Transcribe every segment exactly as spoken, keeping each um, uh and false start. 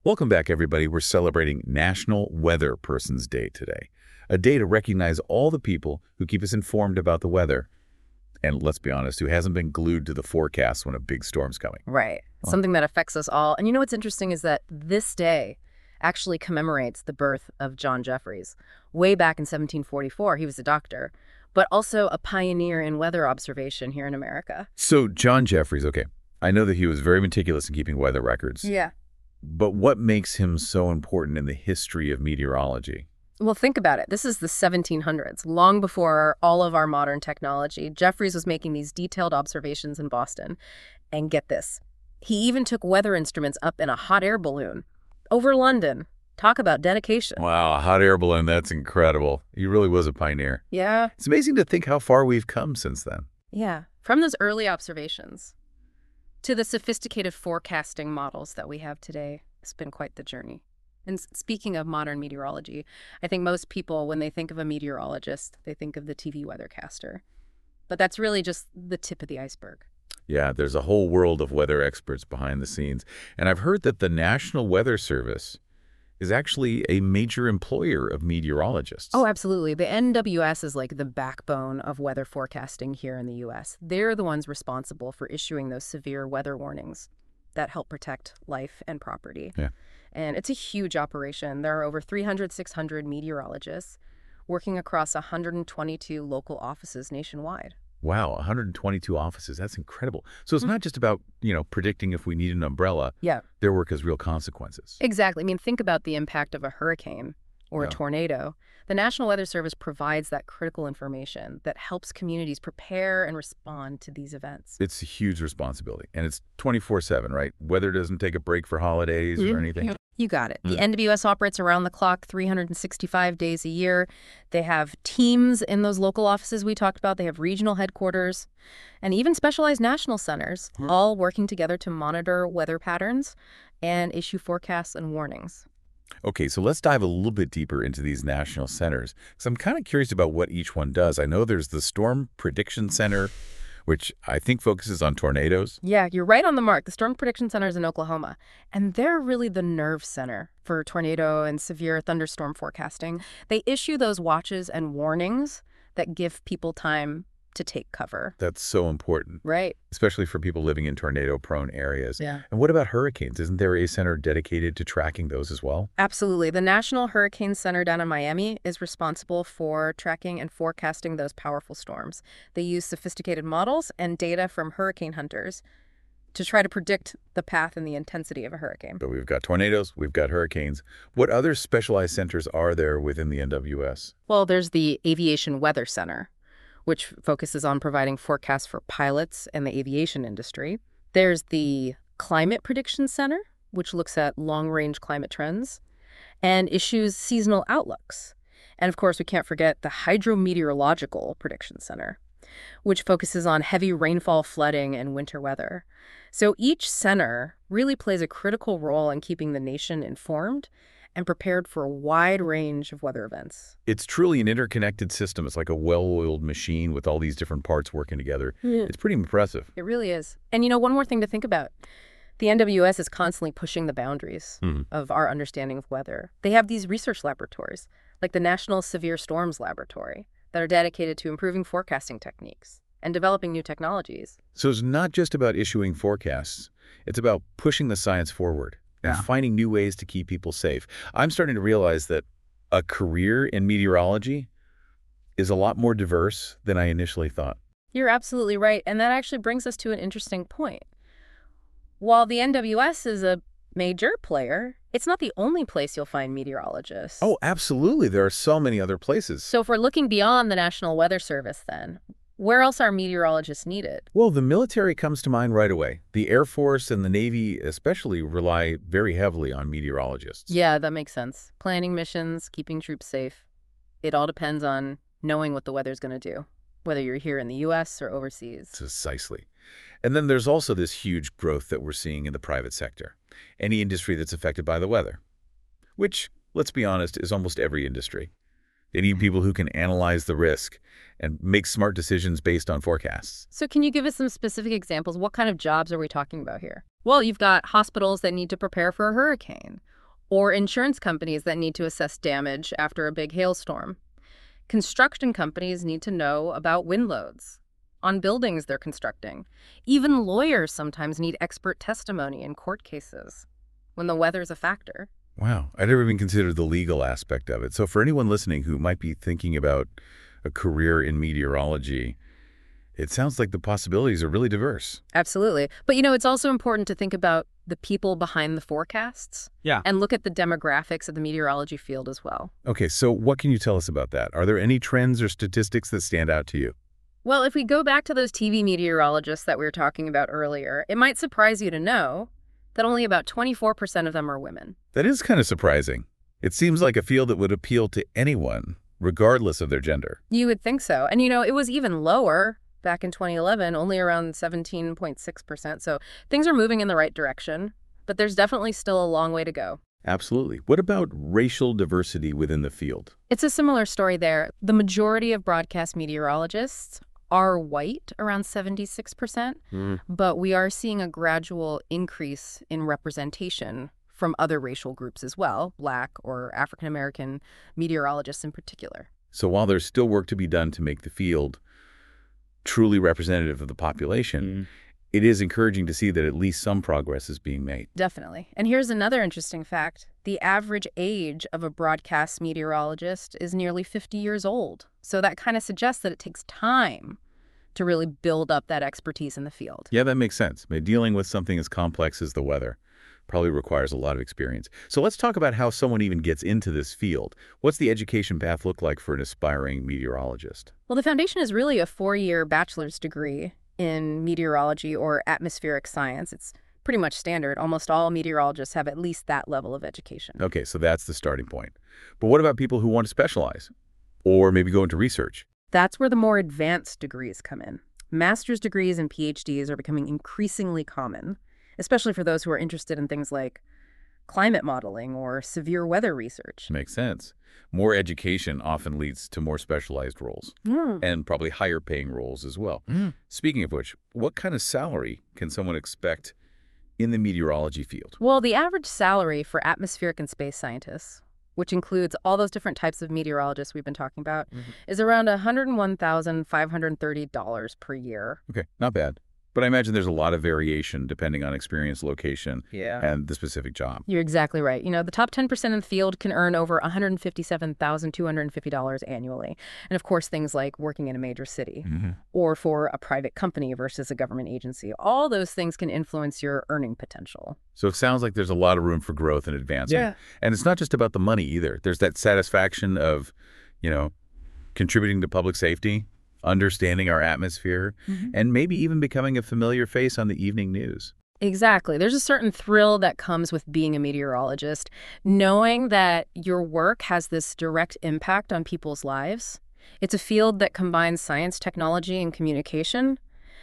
Welcome back, everybody. We're celebrating National Weather Person's Day today, a day to recognize all the people who keep us informed about the weather. And let's be honest, who hasn't been glued to the forecast when a big storm's coming? Right. Well, Something that affects us all. And you know what's interesting is that this day actually commemorates the birth of John Jeffreys. Way back in seventeen forty-four, he was a doctor, but also a pioneer in weather observation here in America. So John Jeffreys, okay, I know that he was very meticulous in keeping weather records. Yeah. But what makes him so important in the history of meteorology? Well, think about it. This is the seventeen hundreds, long before all of our modern technology. Jeffreys was making these detailed observations in Boston. And get this, he even took weather instruments up in a hot air balloon over London. Talk about dedication. Wow, a hot air balloon, that's incredible. He really was a pioneer. Yeah. It's amazing to think how far we've come since then. Yeah. From those early observations to the sophisticated forecasting models that we have today, it's been quite the journey. And s- speaking of modern meteorology, I think most people, when they think of a meteorologist, they think of the T V weathercaster. But that's really just the tip of the iceberg. Yeah, there's a whole world of weather experts behind the scenes. And I've heard that the National Weather Service is actually a major employer of meteorologists. Oh, absolutely. The N W S is like the backbone of weather forecasting here in the U S. They're the ones responsible for issuing those severe weather warnings that help protect life and property. Yeah. And it's a huge operation. There are over three hundred, six hundred meteorologists working across one hundred twenty-two local offices nationwide. Wow, one hundred twenty-two offices. That's incredible. So it's not just about, you know, predicting if we need an umbrella. Yeah, Their work has real consequences. exactly. I mean, think about the impact of a hurricane or Yeah. a tornado. The National Weather Service provides that critical information that helps communities prepare and respond to these events. It's a huge responsibility. And it's twenty-four seven, right? Weather doesn't take a break for holidays or anything. You got it. The Mm. N W S operates around the clock three hundred sixty-five days a year. They have teams in those local offices we talked about. They have regional headquarters and even specialized national centers, Hmm. all working together to monitor weather patterns and issue forecasts and warnings. Okay, so let's dive a little bit deeper into these national centers, because I'm kind of curious about what each one does. I know there's the Storm Prediction Center, which I think focuses on tornadoes. Yeah, you're right on the mark. The Storm Prediction Center is in Oklahoma, and they're really the nerve center for tornado and severe thunderstorm forecasting. They issue those watches and warnings that give people time to take cover. That's so important, Right. especially for people living in tornado-prone areas. Yeah. And what about hurricanes? Isn't there a center dedicated to tracking those as well? Absolutely. The National Hurricane Center down in Miami is responsible for tracking and forecasting those powerful storms. They use sophisticated models and data from hurricane hunters to try to predict the path and the intensity of a hurricane. But we've got tornadoes, we've got hurricanes. What other specialized centers are there within the N W S? Well, there's the Aviation Weather Center, which focuses on providing forecasts for pilots and the aviation industry. There's the Climate Prediction Center, which looks at long-range climate trends and issues seasonal outlooks. And of course, we can't forget the Hydrometeorological Prediction Center, which focuses on heavy rainfall, flooding, and winter weather. So each center really plays a critical role in keeping the nation informed and prepared for a wide range of weather events. It's truly an interconnected system. It's like a well-oiled machine with all these different parts working together. Yeah. It's pretty impressive. It really is. And you know, one more thing to think about. The N W S is constantly pushing the boundaries Mhm. of our understanding of weather. They have these research laboratories, like the National Severe Storms Laboratory, that are dedicated to improving forecasting techniques and developing new technologies. So it's not just about issuing forecasts. It's about pushing the science forward and Yeah. finding new ways to keep people safe. I'm starting to realize that a career in meteorology is a lot more diverse than I initially thought. You're absolutely right. And that actually brings us to an interesting point. While the N W S is a major player, it's not the only place you'll find meteorologists. Oh, absolutely. There are so many other places. So if we're looking beyond the National Weather Service, then, where else are meteorologists needed? Well, the military comes to mind right away. The Air Force and the Navy especially rely very heavily on meteorologists. Yeah, that makes sense. Planning missions, keeping troops safe. It all depends on knowing what the weather's going to do, whether you're here in the U S or overseas. Precisely. And then there's also this huge growth that we're seeing in the private sector, any industry that's affected by the weather, which, let's be honest, is almost every industry. They need people who can analyze the risk and make smart decisions based on forecasts. So can you give us some specific examples? What kind of jobs are we talking about here? Well, you've got hospitals that need to prepare for a hurricane, Or insurance companies that need to assess damage after a big hailstorm. Construction companies need to know about wind loads on buildings they're constructing. Even lawyers sometimes need expert testimony in court cases when the weather's a factor. Wow, I never even considered the legal aspect of it. So for anyone listening who might be thinking about a career in meteorology, it sounds like the possibilities are really diverse. Absolutely. But, you know, it's also important to think about the people behind the forecasts. Yeah. And look at the demographics of the meteorology field as well. Okay, so what can you tell us about that? Are there any trends or statistics that stand out to you? Well, if we go back to those T V meteorologists that we were talking about earlier, it might surprise you to know that only about twenty-four percent of them are women. That is kind of surprising. It seems like a field that would appeal to anyone, regardless of their gender. You would think so. And, you know, it was even lower back in twenty eleven, only around seventeen point six percent. So things are moving in the right direction, but there's definitely still a long way to go. Absolutely. What about racial diversity within the field? It's a similar story there. The majority of broadcast meteorologists are white, around seventy-six percent, Mm. but we are seeing a gradual increase in representation from other racial groups as well, Black or African American meteorologists in particular. So while there's still work to be done to make the field truly representative of the population, Mm. it is encouraging to see that at least some progress is being made. Definitely. And here's another interesting fact. The average age of a broadcast meteorologist is nearly fifty years old. So that kind of suggests that it takes time to really build up that expertise in the field. Yeah, that makes sense. I mean, dealing with something as complex as the weather probably requires a lot of experience. So let's talk about how someone even gets into this field. What's the education path look like for an aspiring meteorologist? Well, the foundation is really a four-year bachelor's degree in meteorology or atmospheric science. It's pretty much standard. Almost all meteorologists have at least that level of education. Okay, so that's the starting point. But what about people who want to specialize or maybe go into research? That's where the more advanced degrees come in. Master's degrees and P H Ds are becoming increasingly common, especially for those who are interested in things like climate modeling or severe weather research. Makes sense. More education often leads to more specialized roles Mm. and probably higher paying roles as well. Mm. Speaking of which, what kind of salary can someone expect in the meteorology field? Well, the average salary for atmospheric and space scientists, which includes all those different types of meteorologists we've been talking about, Mhm. is around one hundred one thousand five hundred thirty dollars per year. Okay, not bad. But I imagine there's a lot of variation depending on experience, location, Yeah. and the specific job. You're exactly right. You know, the top ten percent in the field can earn over one hundred fifty-seven thousand two hundred fifty dollars annually. And of course, things like working in a major city Mm-hmm. or for a private company versus a government agency. All those things can influence your earning potential. So it sounds like there's a lot of room for growth and advancement. And it's not just about the money either. There's that satisfaction of, you know, contributing to public safety, understanding our atmosphere, Mhm. and maybe even becoming a familiar face on the evening news. Exactly. There's a certain thrill that comes with being a meteorologist, knowing that your work has this direct impact on people's lives. It's a field that combines science, technology, and communication.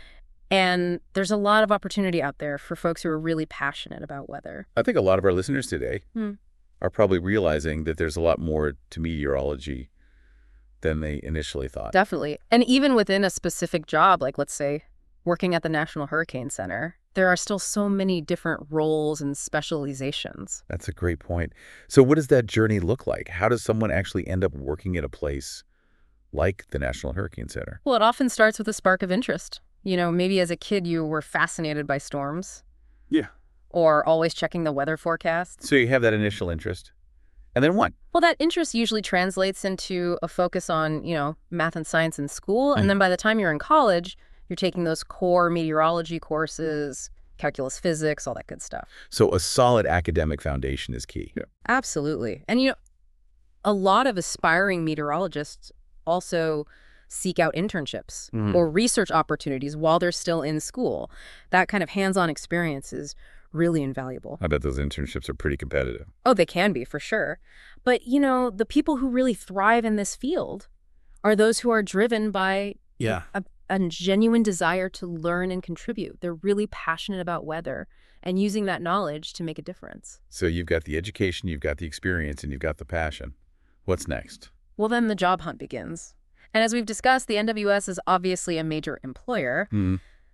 And there's a lot of opportunity out there for folks who are really passionate about weather. I think a lot of our listeners today Hmm. are probably realizing that there's a lot more to meteorology than they initially thought. Definitely. And even within a specific job, like let's say working at the National Hurricane Center, there are still so many different roles and specializations. That's a great point. So what does that journey look like? How does someone actually end up working at a place like the National Hurricane Center? Well, it often starts with a spark of interest. You know, maybe as a kid you were fascinated by storms. Yeah. Or always checking the weather forecasts. So you have that initial interest. And then what? Well, that interest usually translates into a focus on, you know, math and science in school. Mm. And then by the time you're in college, you're taking those core meteorology courses, calculus physics, all that good stuff. So a solid academic foundation is key. Yeah. Absolutely. And, you know, a lot of aspiring meteorologists also seek out internships Mhm. or research opportunities while they're still in school. That kind of hands-on experience is really invaluable. I bet those internships are pretty competitive. Oh, they can be, for sure. But, you know, the people who really thrive in this field are those who are driven by Yeah. a, a genuine desire to learn and contribute. They're really passionate about weather and using that knowledge to make a difference. So you've got the education, you've got the experience, and you've got the passion. What's next? Well, then the job hunt begins. And as we've discussed, the N W S is obviously a major employer, Hmm.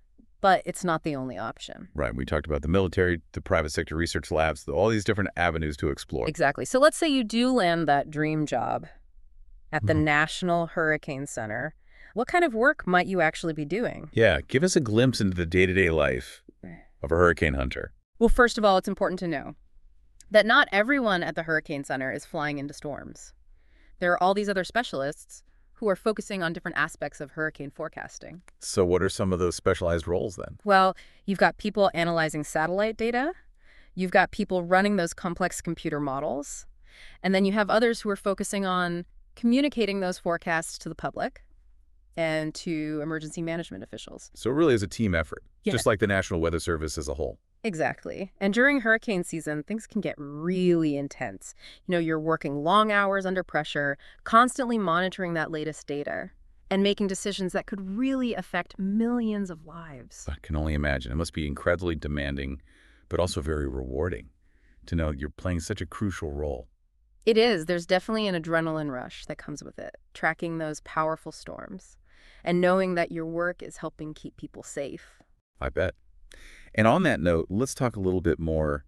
but it's not the only option. Right. We talked about the military, the private sector research labs, all these different avenues to explore. Exactly. So let's say you do land that dream job at the Mhm. National Hurricane Center. What kind of work might you actually be doing? Yeah. Give us a glimpse into the day-to-day life of a hurricane hunter. Well, first of all, it's important to know that not everyone at the Hurricane Center is flying into storms. There are all these other specialists who are focusing on different aspects of hurricane forecasting. So what are some of those specialized roles then? Well, you've got people analyzing satellite data, you've got people running those complex computer models, and then you have others who are focusing on communicating those forecasts to the public and to emergency management officials. So it really is a team effort, Yeah. just like the National Weather Service as a whole. Exactly. And during hurricane season, things can get really intense. You know, you're working long hours under pressure, constantly monitoring that latest data, and making decisions that could really affect millions of lives. I can only imagine. It must be incredibly demanding, but also very rewarding to know you're playing such a crucial role. It is. There's definitely an adrenaline rush that comes with it, tracking those powerful storms and knowing that your work is helping keep people safe. I bet. And on that note, let's talk a little bit more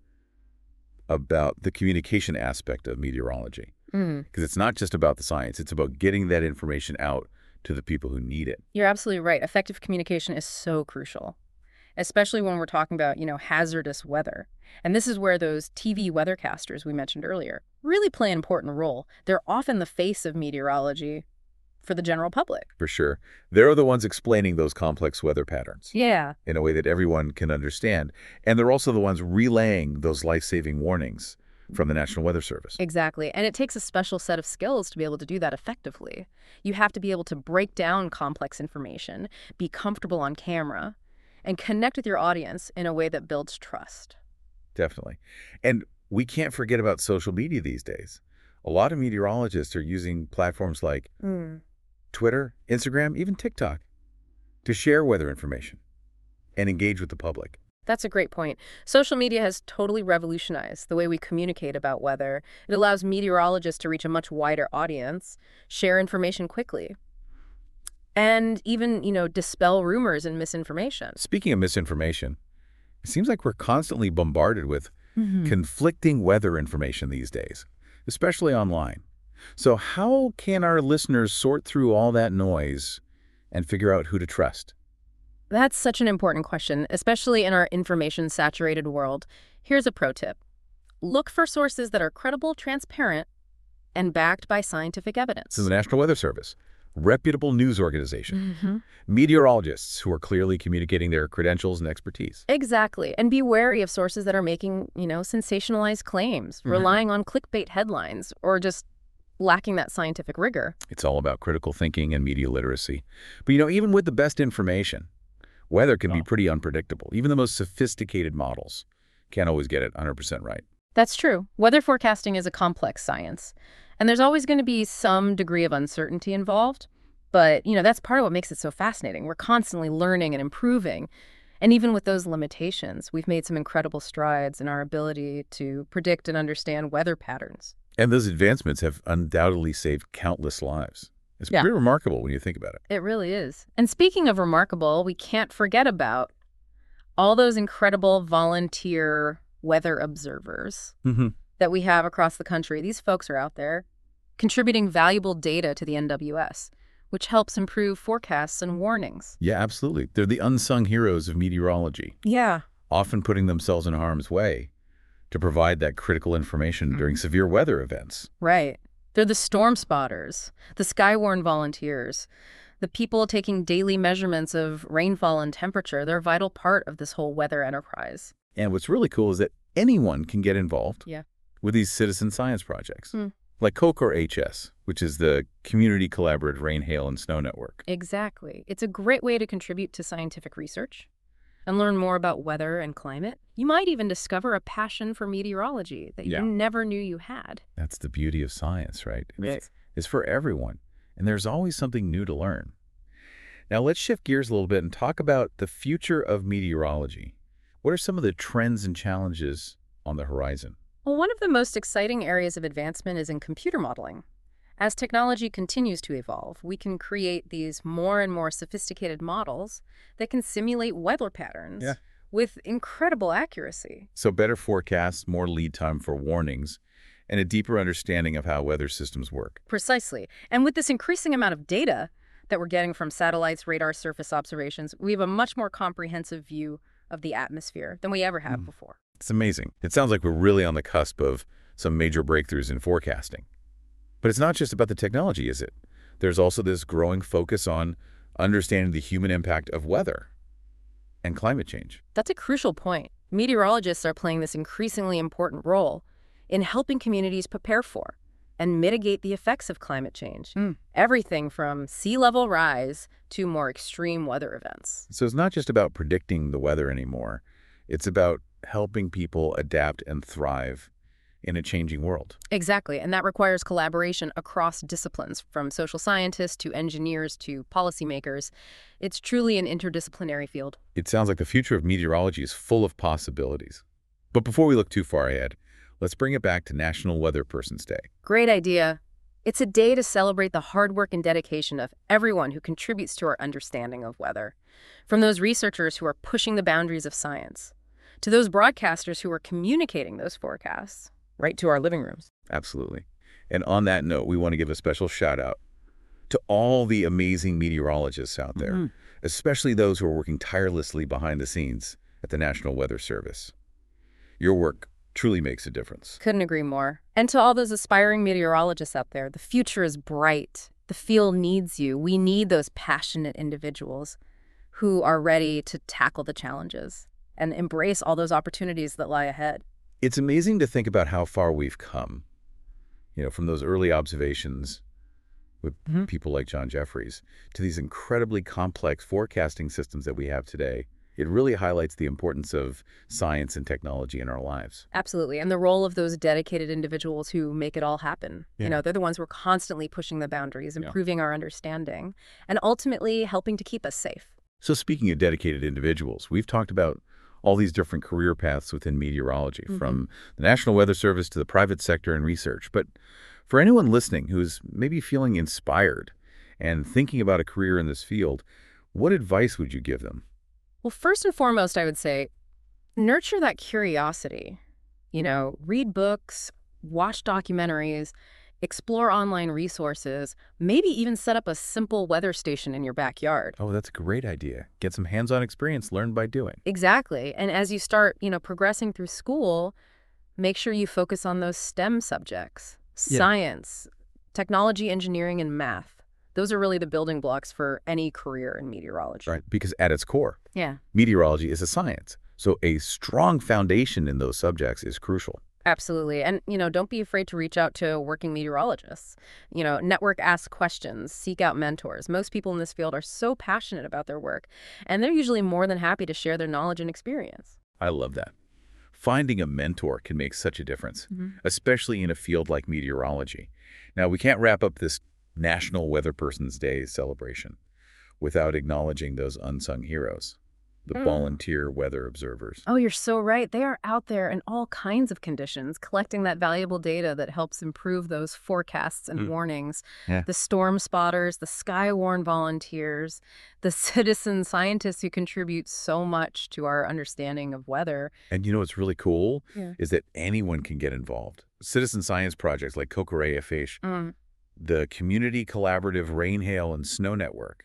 about the communication aspect of meteorology. Mm. Because it's not just about the science. It's about getting that information out to the people who need it. You're absolutely right. Effective communication is so crucial, especially when we're talking about, you know, hazardous weather. And this is where those T V weathercasters we mentioned earlier really play an important role. They're often the face of meteorology for the general public. For sure. They're the ones explaining those complex weather patterns Yeah. in a way that everyone can understand. And they're also the ones relaying those life-saving warnings from the National Weather Service. Exactly. And it takes a special set of skills to be able to do that effectively. You have to be able to break down complex information, be comfortable on camera, and connect with your audience in a way that builds trust. Definitely. And we can't forget about social media these days. A lot of meteorologists are using platforms like Mm. Twitter, Instagram, even TikTok to share weather information and engage with the public. That's a great point. Social media has totally revolutionized the way we communicate about weather. It allows meteorologists to reach a much wider audience, share information quickly, and even, you know, dispel rumors and misinformation. Speaking of misinformation, it seems like we're constantly bombarded with Mm-hmm. conflicting weather information these days, especially online. So how can our listeners sort through all that noise and figure out who to trust? That's such an important question, especially in our information-saturated world. Here's a pro tip. Look for sources that are credible, transparent, and backed by scientific evidence. So the National Weather Service, reputable news organization, Mm-hmm. meteorologists who are clearly communicating their credentials and expertise. Exactly. And be wary of sources that are making, you know, sensationalized claims, Mhm. relying on clickbait headlines, or just lacking that scientific rigor. It's all about critical thinking and media literacy. But, you know, even with the best information, weather can be pretty unpredictable. Even the most sophisticated models can't always get it one hundred percent right. That's true. Weather forecasting is a complex science, and there's always going to be some degree of uncertainty involved. But, you know, that's part of what makes it so fascinating. We're constantly learning and improving. And even with those limitations, we've made some incredible strides in our ability to predict and understand weather patterns. And those advancements have undoubtedly saved countless lives. It's Yeah. pretty remarkable when you think about it. It really is. And speaking of remarkable, we can't forget about all those incredible volunteer weather observers Mm-hmm. that we have across the country. These folks are out there contributing valuable data to the N W S, which helps improve forecasts and warnings. Yeah, absolutely. They're the unsung heroes of meteorology, Yeah. often putting themselves in harm's way to provide that critical information Mm-hmm. during severe weather events. Right. They're the storm spotters, the Skywarn volunteers, the people taking daily measurements of rainfall and temperature. They're a vital part of this whole weather enterprise. And what's really cool is that anyone can get involved Yeah. with these citizen science projects, Hmm. like COCOR H S, which is the Community Collaborative Rain, Hail, and Snow Network. Exactly. It's a great way to contribute to scientific research and learn more about weather and climate. You might even discover a passion for meteorology that Yeah. you never knew you had. That's the beauty of science, right? Right. It's, it's for everyone, and there's always something new to learn. Now let's shift gears a little bit and talk about the future of meteorology. What are some of the trends and challenges on the horizon? Well, one of the most exciting areas of advancement is in computer modeling. As technology continues to evolve, we can create these more and more sophisticated models that can simulate weather patterns Yeah. with incredible accuracy. So better forecasts, more lead time for warnings, and a deeper understanding of how weather systems work. Precisely. And with this increasing amount of data that we're getting from satellites, radar surface observations, we have a much more comprehensive view of the atmosphere than we ever have Mm. before. It's amazing. It sounds like we're really on the cusp of some major breakthroughs in forecasting. But it's not just about the technology, is it? There's also this growing focus on understanding the human impact of weather and climate change. That's a crucial point. Meteorologists are playing this increasingly important role in helping communities prepare for and mitigate the effects of climate change. Mm. Everything from sea level rise to more extreme weather events. So it's not just about predicting the weather anymore. It's about helping people adapt and thrive in a changing world. Exactly, and that requires collaboration across disciplines, from social scientists to engineers to policymakers. It's truly an interdisciplinary field. It sounds like the future of meteorology is full of possibilities. But before we look too far ahead, let's bring it back to National Weather Person's Day. Great idea. It's a day to celebrate the hard work and dedication of everyone who contributes to our understanding of weather. From those researchers who are pushing the boundaries of science, to those broadcasters who are communicating those forecasts right to our living rooms. Absolutely. And on that note, we want to give a special shout out to all the amazing meteorologists out there, Mm-hmm. especially those who are working tirelessly behind the scenes at the National Weather Service. Your work truly makes a difference. Couldn't agree more. And to all those aspiring meteorologists out there, the future is bright. The field needs you. We need those passionate individuals who are ready to tackle the challenges and embrace all those opportunities that lie ahead. It's amazing to think about how far we've come, you know, from those early observations with Mm-hmm. people like John Jeffries to these incredibly complex forecasting systems that we have today. It really highlights the importance of science and technology in our lives. Absolutely. And the role of those dedicated individuals who make it all happen. Yeah. You know, they're the ones who are constantly pushing the boundaries, Yeah. improving our understanding, and ultimately helping to keep us safe. So speaking of dedicated individuals, we've talked about all these different career paths within meteorology, Mhm. from the National Weather Service to the private sector and research. But for anyone listening who's maybe feeling inspired and thinking about a career in this field, what advice would you give them? Well, first and foremost, I would say nurture that curiosity. You know, read books, watch documentaries, explore online resources, maybe even set up a simple weather station in your backyard. Oh, that's a great idea. Get some hands-on experience learned by doing. Exactly. And as you start, you know, progressing through school, make sure you focus on those STEM subjects, Yeah. science, technology, engineering, and math. Those are really the building blocks for any career in meteorology. Right, because at its core, Yeah, meteorology is a science. So a strong foundation in those subjects is crucial. absolutely. And, you know, don't be afraid to reach out to working meteorologists. You know, network, ask questions, seek out mentors. Most people in this field are so passionate about their work, and they're usually more than happy to share their knowledge and experience. I love that. Finding a mentor can make such a difference, Mhm. especially in a field like meteorology. Now, we can't wrap up this National Weather Person's Day celebration without acknowledging those unsung heroes, the Mm. volunteer weather observers. Oh, you're so right. They are out there in all kinds of conditions, collecting that valuable data that helps improve those forecasts and Mm. warnings. Yeah. The storm spotters, the Skywarn volunteers, the citizen scientists who contribute so much to our understanding of weather. And you know what's really cool Yeah. is that anyone can get involved. Citizen science projects like Kokorea Fish, Mm. the community collaborative rain, hail, and snow network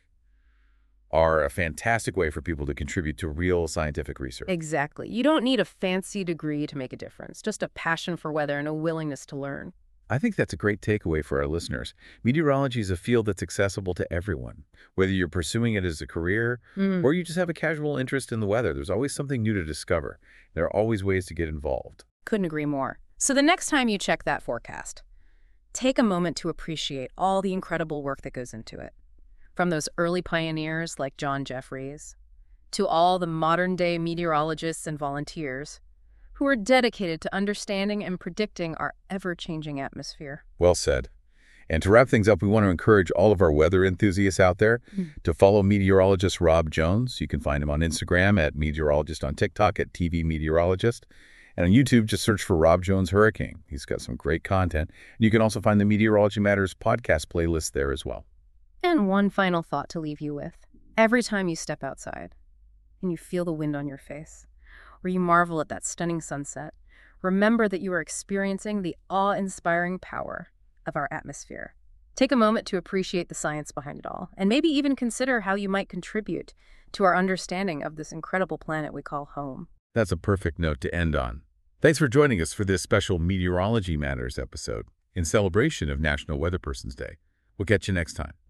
are a fantastic way for people to contribute to real scientific research. Exactly. You don't need a fancy degree to make a difference, just a passion for weather and a willingness to learn. I think that's a great takeaway for our listeners. Meteorology is a field that's accessible to everyone. Whether you're pursuing it as a career Mm. or you just have a casual interest in the weather, there's always something new to discover. There are always ways to get involved. Couldn't agree more. So the next time you check that forecast, take a moment to appreciate all the incredible work that goes into it. From those early pioneers like John Jeffries, to all the modern-day meteorologists and volunteers who are dedicated to understanding and predicting our ever-changing atmosphere. Well said. And to wrap things up, we want to encourage all of our weather enthusiasts out there Mm. to follow meteorologist Rob Jones. You can find him on Instagram at meteorologist, on TikTok at T V Meteorologist, And on YouTube, just search for Rob Jones Hurricane. He's got some great content. And you can also find the Meteorology Matters podcast playlist there as well. And one final thought to leave you with. Every time you step outside and you feel the wind on your face, or you marvel at that stunning sunset, remember that you are experiencing the awe-inspiring power of our atmosphere. Take a moment to appreciate the science behind it all, and maybe even consider how you might contribute to our understanding of this incredible planet we call home. That's a perfect note to end on. Thanks for joining us for this special Meteorology Matters episode in celebration of National Weather Person's Day. We'll catch you next time.